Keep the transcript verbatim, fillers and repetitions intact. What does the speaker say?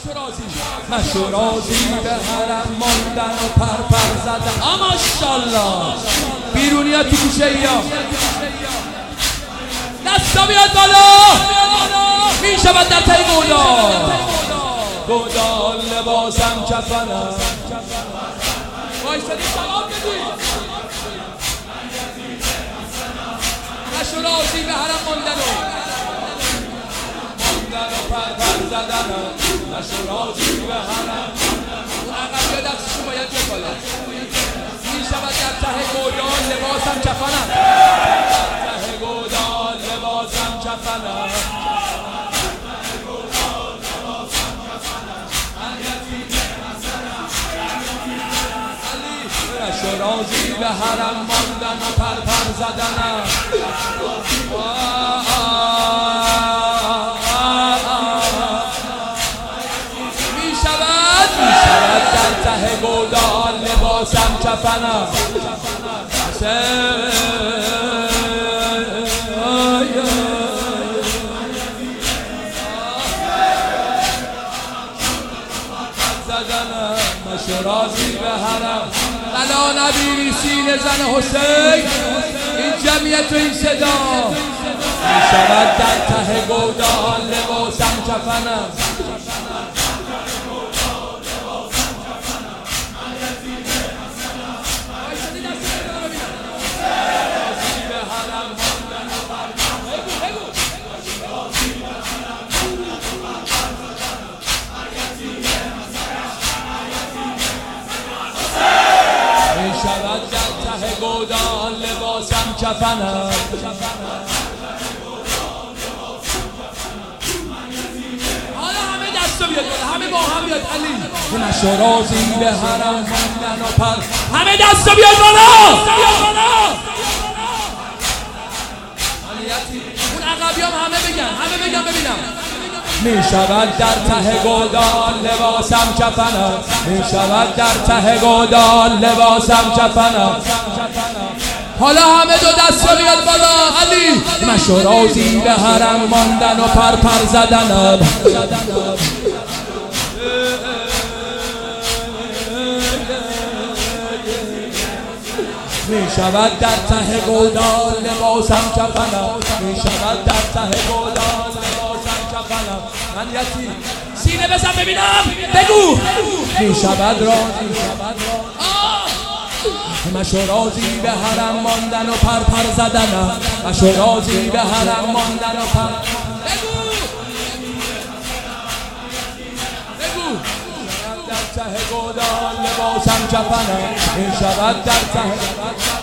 مشو راضی به حرم ماندن و پر پر زدن. آ ماشاءالله بیرونی ها تو گوشه ای ها دستا بیاد بالا. می شود در تای گودال گودال لباسم کفنم. وایسادی سلام بدید. مشو راضی به حرم ماندن و ماندن و پر پر زدن. مشو راضی به حرم. اون عقب یا دستشون باید بیاد بالا. می شود در ته گودال لباسم کفنم. ته گودال لباسم کفنم. مشو راضی به حرم ماندن و پر پر زدنم. می شود می شود در ته گودال لباسم کفنم. مشو راضی به حرم. بلا نبی سینه زن حسین این جمعیت و این صدا. می شود در ته گودال لباسم کفنم. شود در ته گودال لباسم کفنم. حالا همه دستو بیاد بالا. همه با هم بیاد علی. مشو راضی به حرم ماندن و پر. همه دستو بیاد بالا. اون عقبی هم همه بگن. همه بگن ببینم. می شود در ته گودال لباسم کفنم. می شود در ته گودال لباسم کفنم. حالا همه دو دست رو بیاد بالا علی. مشو راضی به حرم ماندن و پر پر زدنم. می شود در ته گودال لباسم کفنم. می شود در ته گودال لباسم کفنم. من یتیم سینه بزن ببینم. بگو. می شود راضی مشو راضی به حرم ماندن و پر پر زدنم. مشو راضی به حرم ماندن و پر. بگو بگو. در ته گودال لباسم کفنم. می شود در ته